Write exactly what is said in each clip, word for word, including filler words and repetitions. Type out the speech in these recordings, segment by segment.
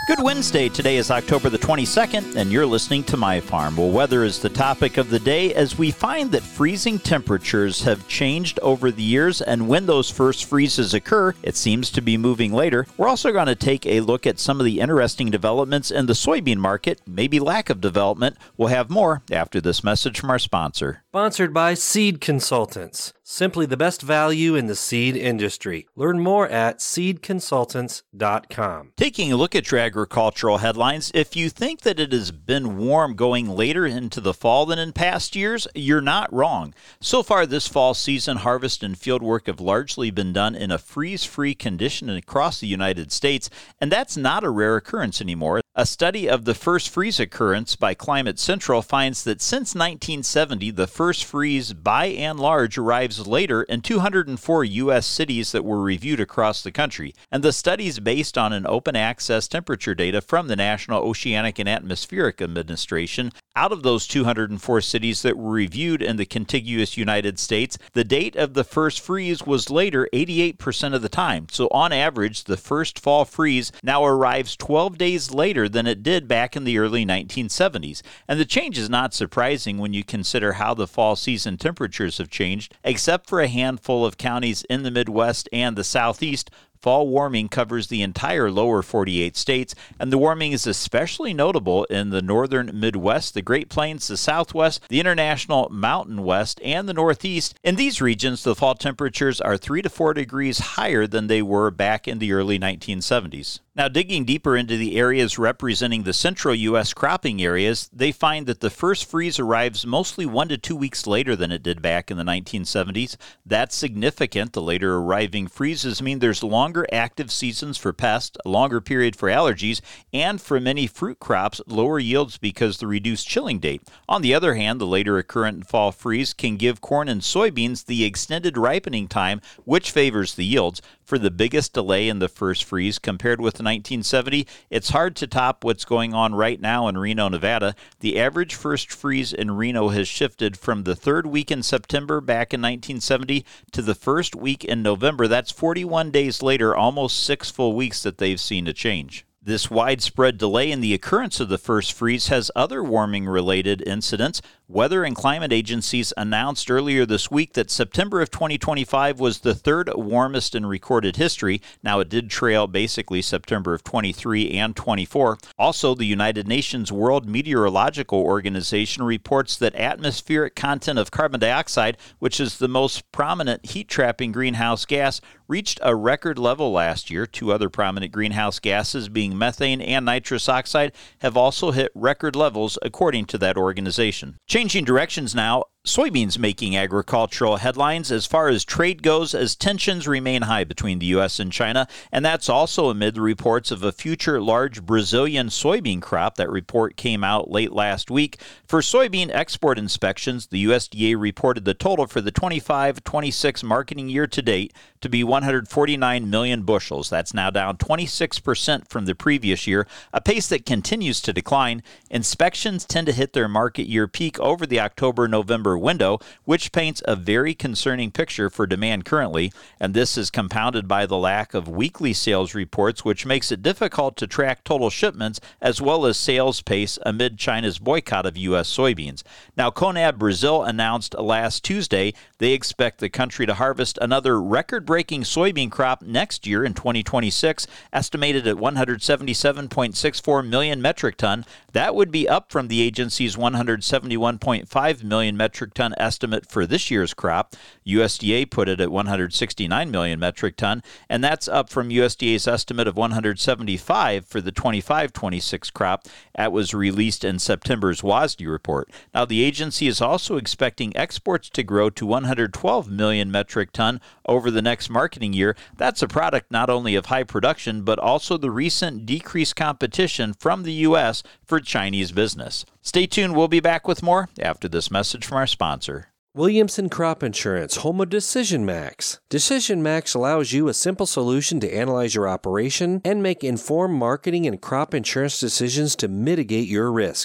Good Wednesday. Today is October the twenty-second, and you're listening to My Farm. Well, weather is the topic of the day as we find that freezing temperatures have changed over the years, and when those first freezes occur, it seems to be moving later. We're also going to take a look at some of the interesting developments in the soybean market, maybe lack of development. We'll have more after this message from our sponsor. Sponsored by Seed Consultants. Simply the best value in the seed industry. Learn more at seed consultants dot com. Taking a look at your agricultural headlines, if you think that it has been warm going later into the fall than in past years, you're not wrong. So far this fall season, harvest and field work have largely been done in a freeze-free condition across the United States, and that's not a rare occurrence anymore. A study of the first freeze occurrence by Climate Central finds that since nineteen seventy, the first freeze by and large arrives later in two hundred four U S cities that were reviewed across the country. And the study is based on an open access temperature data from the National Oceanic and Atmospheric Administration. Out of those two hundred four cities that were reviewed in the contiguous United States, the date of the first freeze was later eighty-eight percent of the time. So on average, the first fall freeze now arrives twelve days later than it did back in the early nineteen seventies. And the change is not surprising when you consider how the fall season temperatures have changed. Except for a handful of counties in the Midwest and the Southeast, fall warming covers the entire lower forty-eight states, and the warming is especially notable in the northern Midwest, the Great Plains, the Southwest, the International Mountain West, and the Northeast. In these regions, the fall temperatures are three to four degrees higher than they were back in the early nineteen seventies. Now, digging deeper into the areas representing the central U S cropping areas, they find that the first freeze arrives mostly one to two weeks later than it did back in the nineteen seventies. That's significant. The later arriving freezes mean there's longer active seasons for pests, a longer period for allergies, and for many fruit crops, lower yields because of the reduced chilling date. On the other hand, the later occurrent fall freeze can give corn and soybeans the extended ripening time, which favors the yields. For the biggest delay in the first freeze compared with nineteen seventy, it's hard to top what's going on right now in Reno, Nevada. The average first freeze in Reno has shifted from the third week in September back in nineteen seventy to the first week in November. That's forty-one days later, almost six full weeks that they've seen a change. This widespread delay in the occurrence of the first freeze has other warming-related incidents. Weather and climate agencies announced earlier this week that September of twenty twenty-five was the third warmest in recorded history. Now, it did trail basically September of twenty-three and twenty-four. Also, the United Nations World Meteorological Organization reports that atmospheric content of carbon dioxide, which is the most prominent heat-trapping greenhouse gas, reached a record level last year. Two other prominent greenhouse gases, being methane and nitrous oxide, have also hit record levels, according to that organization. Changing directions now, soybeans making agricultural headlines as far as trade goes as tensions remain high between the U S and China, and that's also amid the reports of a future large Brazilian soybean crop. That report came out late last week. For soybean export inspections, the U S D A reported the total for the twenty-five twenty-six marketing year to date to be one hundred forty-nine million bushels. That's now down twenty-six percent from the previous year, a pace that continues to decline. Inspections tend to hit their market year peak over the October-November window, which paints a very concerning picture for demand currently, and this is compounded by the lack of weekly sales reports, which makes it difficult to track total shipments as well as sales pace amid China's boycott of U S soybeans. Now, CONAB Brazil announced last Tuesday they expect the country to harvest another record-breaking soybean crop next year in twenty twenty-six, estimated at one hundred seventy-seven point six four million metric ton. That would be up from the agency's one hundred seventy-one point five million metric ton estimate for this year's crop. U S D A put it at one hundred sixty-nine million metric ton, and that's up from U S D A's estimate of one hundred seventy-five for the twenty-five twenty-six crop. That was released in September's W A S D report. Now, the agency is also expecting exports to grow to one hundred twelve million metric ton over the next marketing year. That's a product not only of high production, but also the recent decreased competition from the U S for Chinese business. Stay tuned. We'll be back with more after this message from our sponsor. Williamson Crop Insurance, home of Decision Max. Decision Max allows you a simple solution to analyze your operation and make informed marketing and crop insurance decisions to mitigate your risks.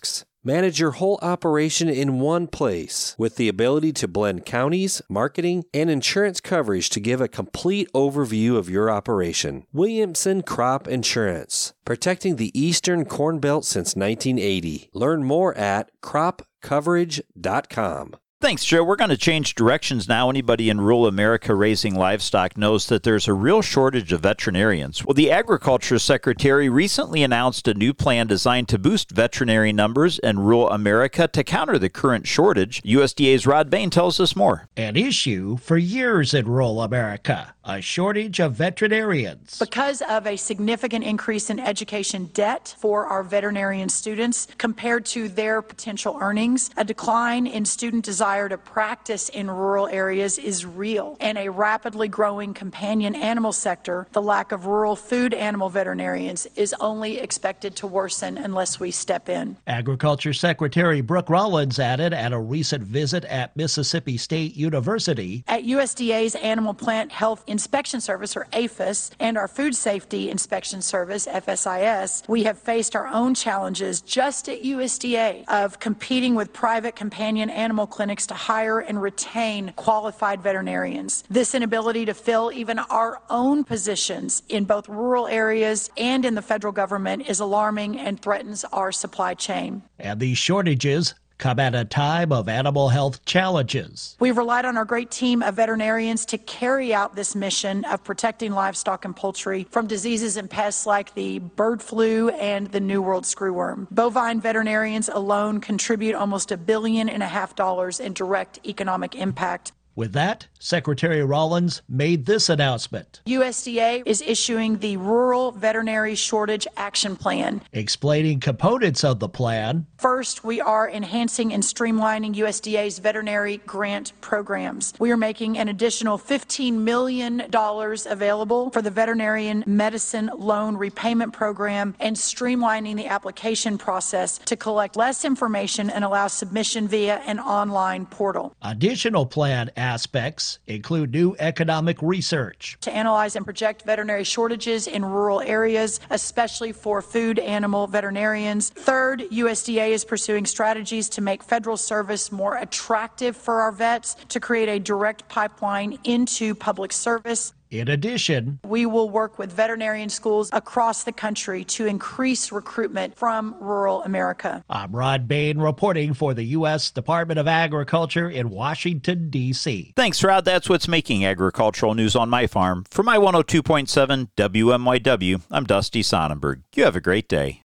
Manage your whole operation in one place with the ability to blend counties, marketing, and insurance coverage to give a complete overview of your operation. Williamson Crop Insurance, protecting the Eastern Corn Belt since nineteen eighty. Learn more at crop coverage dot com. Thanks, Joe. We're going to change directions now. Anybody in rural America raising livestock knows that there's a real shortage of veterinarians. Well, the Agriculture Secretary recently announced a new plan designed to boost veterinary numbers in rural America to counter the current shortage. U S D A's Rod Bain tells us more. An issue for years in rural America, a shortage of veterinarians. Because of a significant increase in education debt for our veterinarian students compared to their potential earnings, a decline in student desire to practice in rural areas is real. And a rapidly growing companion animal sector, the lack of rural food animal veterinarians is only expected to worsen unless we step in. Agriculture Secretary Brooke Rollins added at a recent visit at Mississippi State University. At U S D A's Animal Plant Health Inspection Service, or A P H I S, and our Food Safety Inspection Service, F S I S, we have faced our own challenges just at U S D A of competing with private companion animal clinics to hire and retain qualified veterinarians. This inability to fill even our own positions in both rural areas and in the federal government is alarming and threatens our supply chain. And these shortages come at a time of animal health challenges. We've relied on our great team of veterinarians to carry out this mission of protecting livestock and poultry from diseases and pests like the bird flu and the New World screwworm. Bovine veterinarians alone contribute almost a billion and a half dollars in direct economic impact. With that, Secretary Rollins made this announcement. U S D A is issuing the Rural Veterinary Shortage Action Plan. Explaining components of the plan. First, we are enhancing and streamlining U S D A's veterinary grant programs. We are making an additional fifteen million dollars available for the Veterinarian Medicine Loan Repayment Program and streamlining the application process to collect less information and allow submission via an online portal. Additional plan aspects include new economic research to analyze and project veterinary shortages in rural areas, especially for food animal veterinarians. Third, U S D A is pursuing strategies to make federal service more attractive for our vets to create a direct pipeline into public service. In addition, we will work with veterinarian schools across the country to increase recruitment from rural America. I'm Rod Bain reporting for the U S Department of Agriculture in Washington, D C Thanks, Rod. That's what's making agricultural news on my farm. For my one oh two point seven W M Y W, I'm Dusty Sonnenberg. You have a great day.